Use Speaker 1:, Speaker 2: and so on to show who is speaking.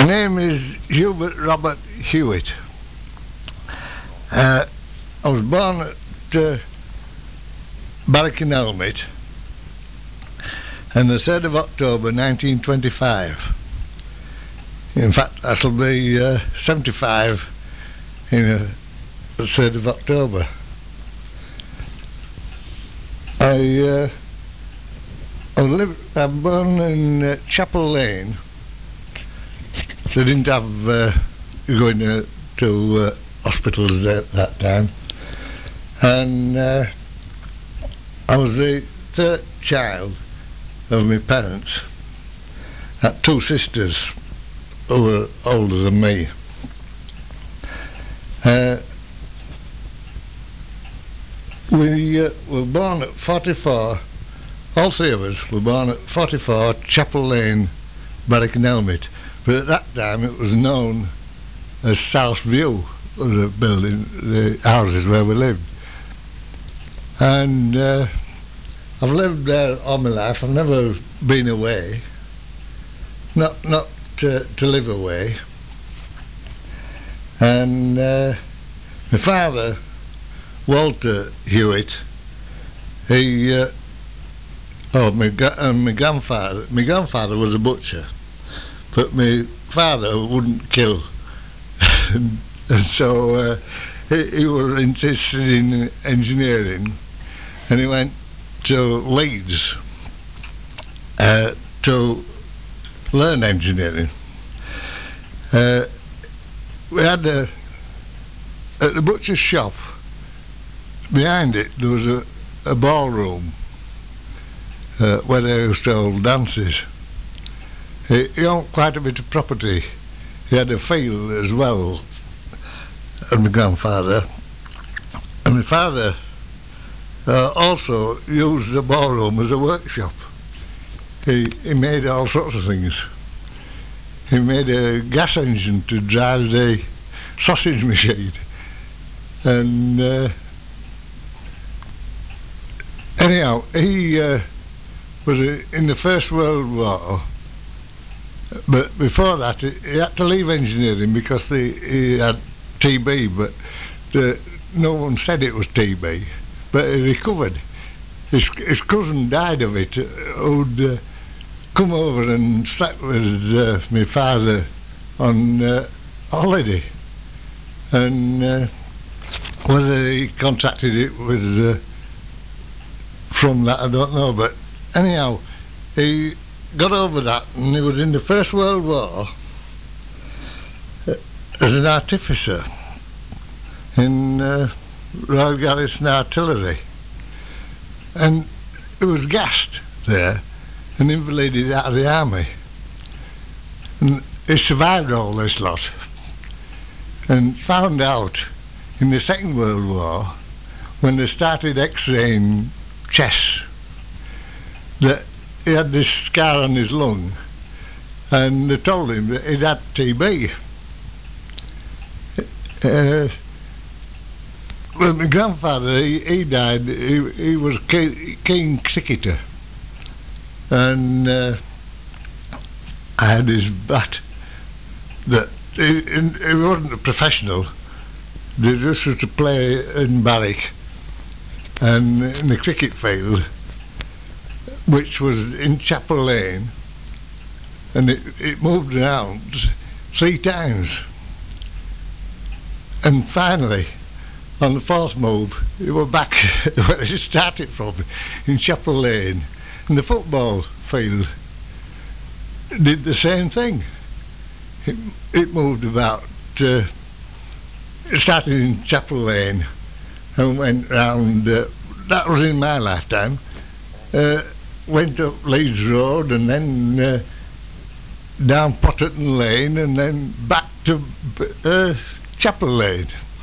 Speaker 1: My name is Hubert Robert Hewitt. I was born at Barrick-in-Helmet on the 3rd of October 1925. In fact, I shall be 75 in the 3rd of October. I'm born in Chapel Lane. So I didn't have going to hospitals at that time. And I was the third child of my parents. I had two sisters who were older than me. We were born at 44, all three of us were born at 44 Chapel Lane, Barrick-in-Helmet. But at that time it was known as South View, the building, the houses where we lived. And I've lived there all my life. I've never been away, not to live away. And my father, Walter Hewitt, my grandfather was a butcher, but my father wouldn't kill, and so he was interested in engineering, and he went to Leeds to learn engineering. We had at the butcher's shop, behind it there was a ballroom where they used to hold dances. He owned quite a bit of property. He had a field as well, and my grandfather. And my father also used the ballroom as a workshop. He made all sorts of things. He made a gas engine to drive the sausage machine. And anyhow, he was in the First World War, but before that he had to leave engineering because he had TB, but no one said it was TB, but he recovered. His cousin died of it, who'd come over and slept with my father on holiday, and whether he contracted it with from that I don't know, but anyhow he got over that, and he was in the First World War as an artificer in Royal Garrison Artillery, and he was gassed there and invalided out of the army, and he survived all this lot and found out in the Second World War, when they started x-raying chests, that he had this scar on his lung, and they told him that he'd had TB. Well, my grandfather, he died. He was a keen cricketer, and I had his bat. That he wasn't a professional. They just used to play in Barrick and in the cricket field, which was in Chapel Lane, and it moved around 3 times, and finally on the 4th move it was back where it started from, in Chapel Lane, and the football field did the same thing. It moved about, it started in Chapel Lane and went round, that was in my lifetime, went up Leeds Road and then down Potterton Lane and then back to Chapel Lane.